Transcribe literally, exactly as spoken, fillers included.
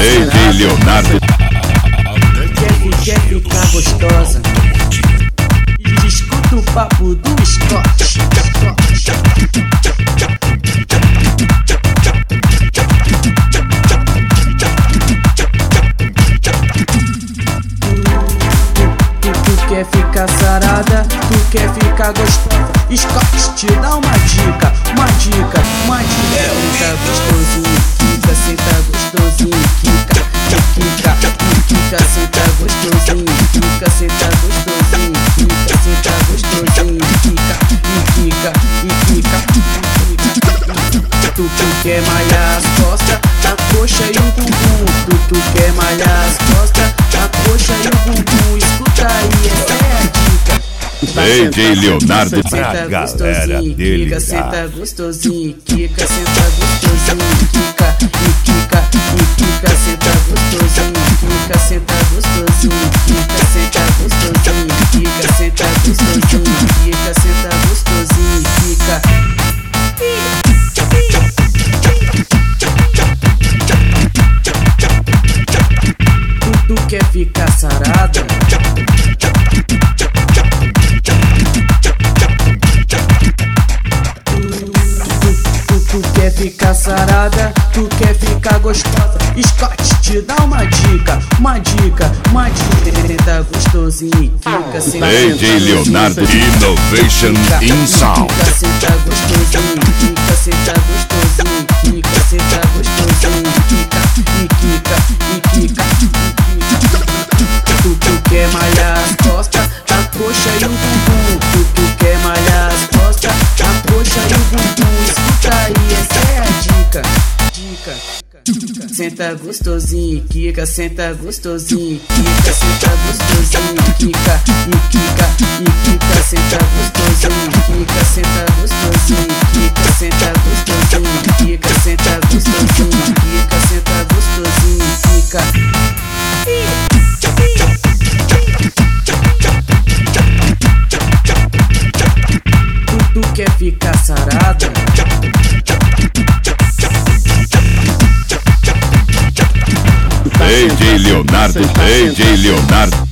D J Leonardo. Quer, quer ficar gostosa? Escuta o papo do Scott. Tu quer ficar sarada, tu quer ficar gostosa. Scott te dá uma dica, uma dica, uma dica. Senta gostosinho, fica, senta gostosinho, fica, fica, fica, senta gostosinho, fica, senta gostosinho, fica, senta gostosinho, fica, e fica, e fica, e fica. Tu, tu quer malhar as costas, a coxa e o bumbum. Tu, tu quer malhar as costas, a coxa e o bumbum. Escuta aí, essa é a dica. D J Leonardo Pra galera dele. Fica, senta gostosinho, fica, senta gostosinho, fica, e fica, e fica, senta gostosinho, fica, senta gostosinho, fica, senta gostosinho, fica, senta gostosinho, fica, senta gostosinho, fica. Tu, tu quer ficar sarada? Tu quer ficar sarada, tu quer ficar gostosa. Scott te dá uma dica, uma dica, uma dica. Senta gostosinho, fica, senta D J Leonardo Innovation in Sound. Fica, senta gostosinho, fica, senta gostosinho, fica, senta gostosinho, fica, e fica, e fica, e fica. Tu, tu quer malhar as costas, a coxa e o bumbum. Tu, tu quer malhar as costas, a coxa e o bumbum. Escuta aí, essa é a dica, dica. Senta gostosinho, quica, senta gostosinho, quica, senta gostosinho, quica, e quica, e quica, senta gostosinho, quica, senta gostosinho, quica, senta gostosinho, quica, senta gostosinho, quica, senta gostosinho, quica. Tu, tu quer ficar sarada? D J Leonardo, D J Leonardo.